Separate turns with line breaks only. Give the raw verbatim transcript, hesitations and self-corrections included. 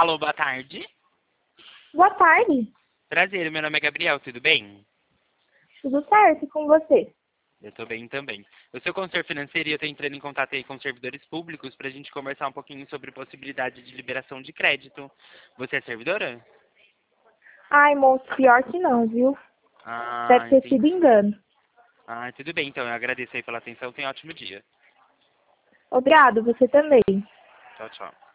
Alô, boa tarde.
Boa tarde.
Prazer, meu nome é Gabriel, tudo bem?
Tudo certo com você?
Eu tô bem também. Eu sou consultor financeiro e eu tô entrando em contato aí com servidores públicos pra gente conversar um pouquinho sobre possibilidade de liberação de crédito. Você é servidora?
Ai, moço, pior que não, viu? Deve
Ah,
ter sido
entendi.
engano.
Ah, tudo bem, então. Eu agradeço aí pela atenção. Tenha um ótimo dia.
Obrigado, você também.
Tchau, tchau.